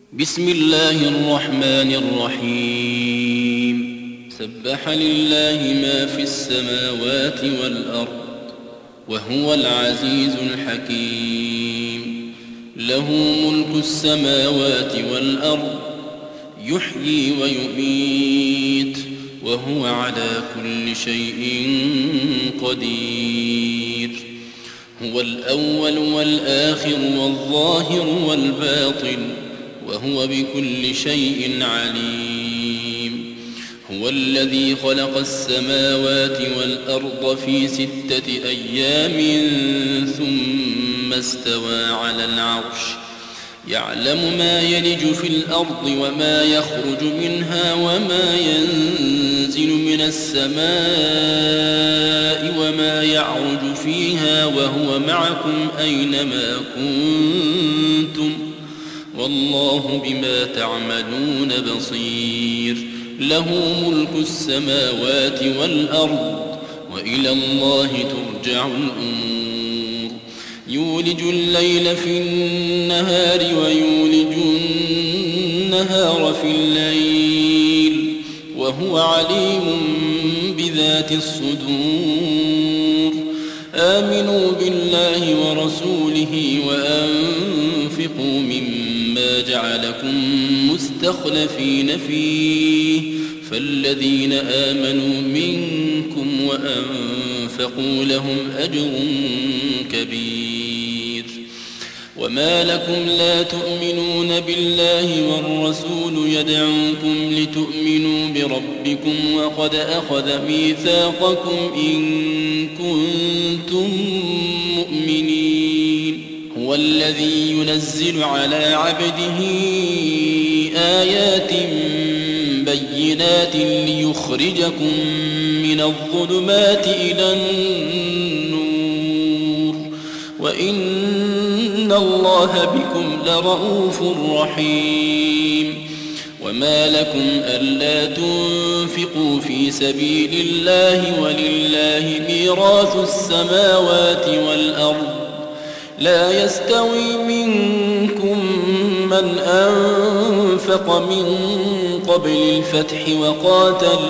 بسم الله الرحمن الرحيم سبح لله ما في السماوات والأرض وهو العزيز الحكيم له ملك السماوات والأرض يحيي ويميت وهو على كل شيء قدير هو الأول والآخر والظاهر والباطن وهو بكل شيء عليم هو الذي خلق السماوات والأرض في 6 أيام ثم استوى على العرش يعلم ما يلج في الأرض وما يخرج منها وما ينزل من السماء وما يعرج فيها وهو معكم أينما كنتم والله بما تعملون بصير له ملك السماوات والأرض وإلى الله ترجع الأمور يولج الليل في النهار ويولج النهار في الليل وهو عليم بذات الصدور آمنوا بالله ورسوله وأنفقوا مما جعلكم مستخلفين فيه فالذين آمنوا منكم وأنفقوا لهم أجر كبير وما لكم لا تؤمنون بالله والرسول يدعوكم لتؤمنوا بربكم وقد أخذ ميثاقكم إن كنتم مؤمنين هو الذي ينزل على عبده آيات بينات ليخرجكم من الظلمات إلى النور وإن الله بكم لرؤوف رحيم وما لكم ألا تنفقوا في سبيل الله ولله ميراث السماوات والأرض لا يستوي منكم من أنفق من قبل الفتح وقاتل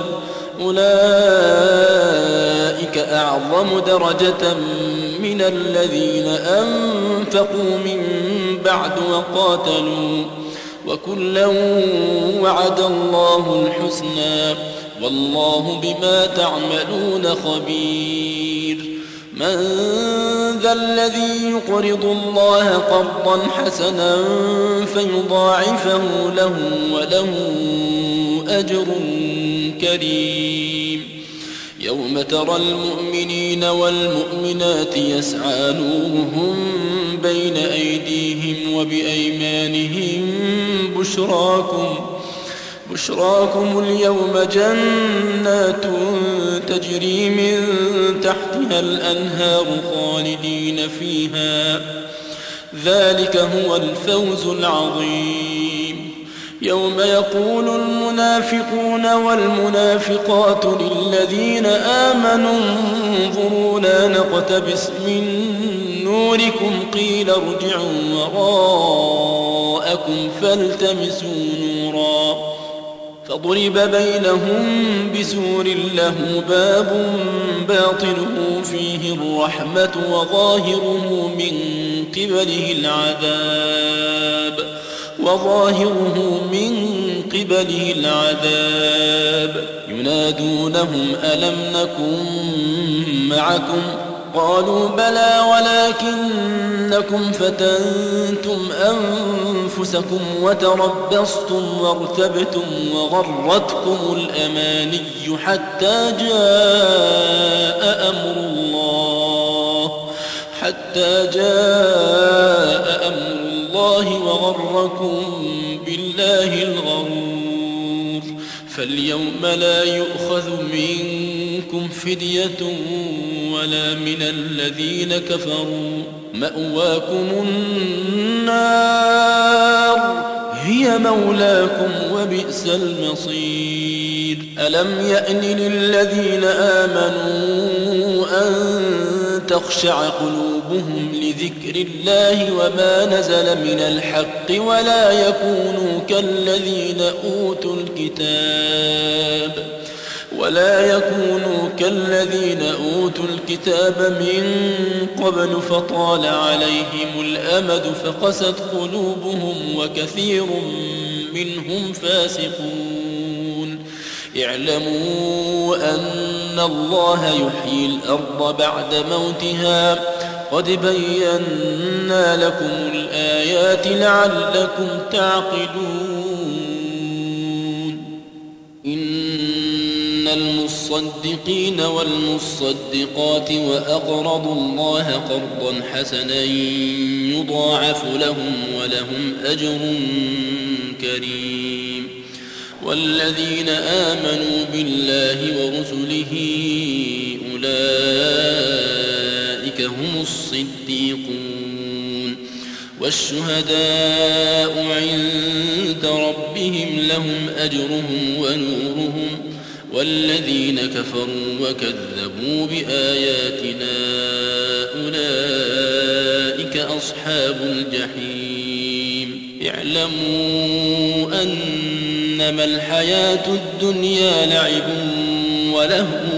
أولئك أعظم درجة من الذين أنفقوا من بعد وقاتلوا وكلا وعد الله الحسنى والله بما تعملون خبير من ذا الذي يقرض الله قرضا حسنا فيضاعفه له وله أجر كريم يوم ترى المؤمنين والمؤمنات يسعى نورهم بين أيديهم وبأيمانهم بشراكم اليوم جنات تجري من تحتها الأنهار خالدين فيها ذلك هو الفوز العظيم يوم يقول المنافقون والمنافقات للذين آمنوا انظرونا نقتبس من نوركم قيل ارجعوا وراءكم فالتمسوا نورا فضرب بينهم بسور له باب باطنه فيه الرحمة وظاهره من قبله العذاب ينادونهم ألم نكن معكم قالوا بلى ولكنكم فتنتم أنفسكم وتربصتم وارتبتم وغرتكم الأماني حتى جاء أمر الله وغركم بالله الغرور فاليوم لا يؤخذ منكم فدية ولا من الذين كفروا مأواكم النار هي مولاكم وبئس المصير ألم يأن للذين آمنوا أن تخشع قلوبهم لذكر الله وما نزل من الحق ولا يكونوا كالذين أوتوا الكتاب من قبل فطال عليهم الأمد فقست قلوبهم وكثير منهم فاسقون. اعلموا أن الله يحيي الأرض بعد موتها قد بينا لكم الآيات لعلكم تعقلون. إن المصدقين والمصدقات وأقرضوا الله قرضا حسنا يضاعف لهم ولهم أجر كريم. والذين آمنوا بالله ورسله أولئك هم الصديقون والشهداء عند ربهم لهم أجرهم ونورهم. والذين كفروا وكذبوا بآياتنا أولئك أصحاب الجحيم. اعلموا أنما الحياة الدنيا لعب ولهو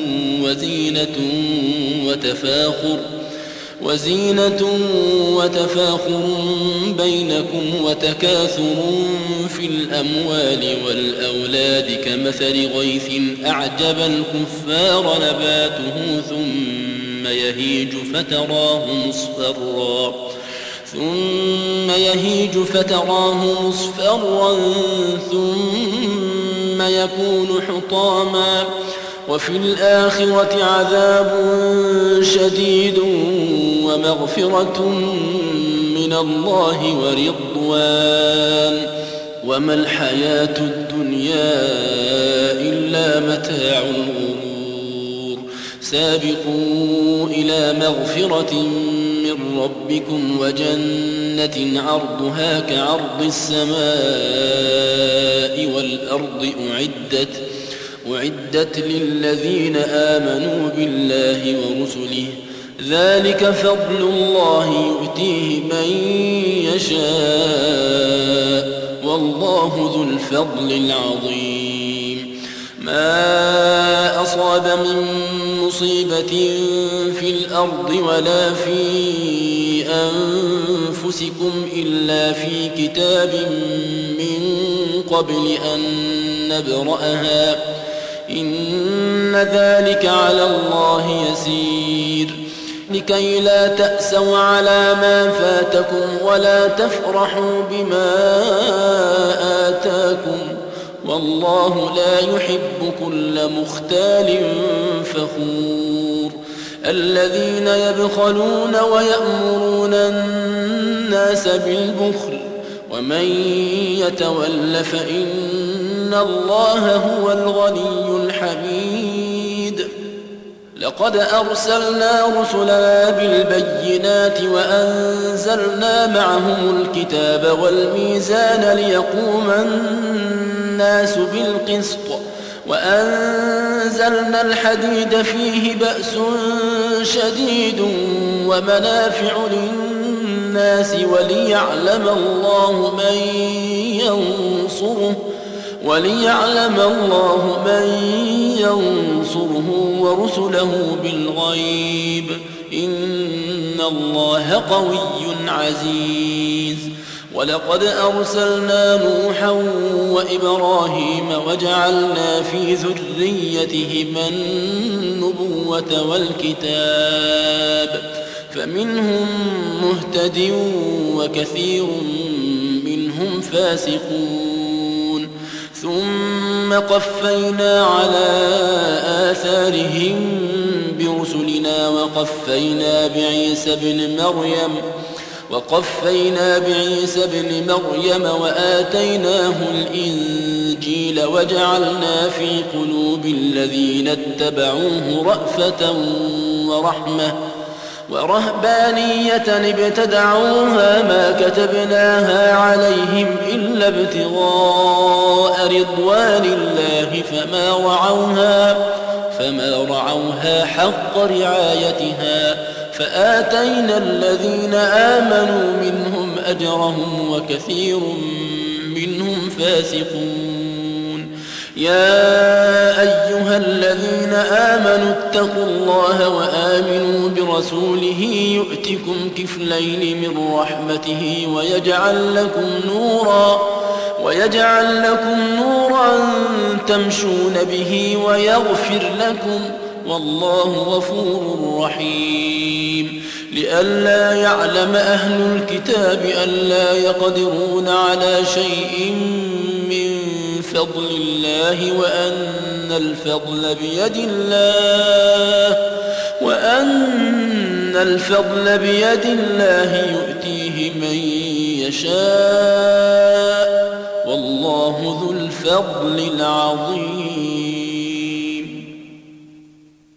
وزينة وتفاخر بينكم وتكاثر في الأموال والأولاد كمثل غيث أعجب الكفار نباته ثم يهيج فتراه مصفرا ثم يكون حطاما وفي الآخرة عذاب شديد ومغفرة من الله ورضوان وما الحياة الدنيا إلا متاع الغرور. سابقوا إلى مغفرة من ربكم وجنة عرضها كعرض السماء والأرض أعدت للذين آمنوا بالله ورسله ذلك فضل الله يؤتيه من يشاء والله ذو الفضل العظيم. ما أصاب من مصيبة في الأرض ولا في أنفسكم إلا في كتاب من قبل أن نبرأها إن ذلك على الله يسير. لكي لا تأسوا على ما فاتكم ولا تفرحوا بما آتاكم والله لا يحب كل مختال فخور. الذين يبخلون ويأمرون الناس بالبخل ومن يتول فإن الله هو الغني الحميد. لقد أرسلنا رسلنا بالبينات وأنزلنا معهم الكتاب والميزان ليقوم الناس بالقسط وأنزلنا الحديد فيه بأس شديد ومنافع للناس وليعلم الله من ينصره ورسله بالغيب إن الله قوي عزيز. ولقد أرسلنا نوحا وإبراهيم وجعلنا في ذريتهما النبوة والكتاب فمنهم مهتد وكثير منهم فاسقون. ثم قفينا على آثارهم برسلنا وقفينا بعيسى بن مريم وآتيناه الإنجيل وجعلنا في قلوب الذين اتبعوه رأفة ورحمة ورهبانية ابتدعوها ما كتبناها عليهم إلا ابتغاء رضوان الله فما رعوها حق رعايتها فآتينا الذين آمنوا منهم أجرهم وكثير منهم فاسقون. يا أيها الذين آمنوا اتقوا الله وآمنوا برسوله يؤتكم كفلين من رحمته ويجعل لكم نورا تمشون به ويغفر لكم والله غفور رحيم. لئلا يعلم أهل الكتاب ألا يقدرون على شيء من فضل الله وأن الفضل بيد الله يؤتيه من يشاء والله ذو الفضل العظيم.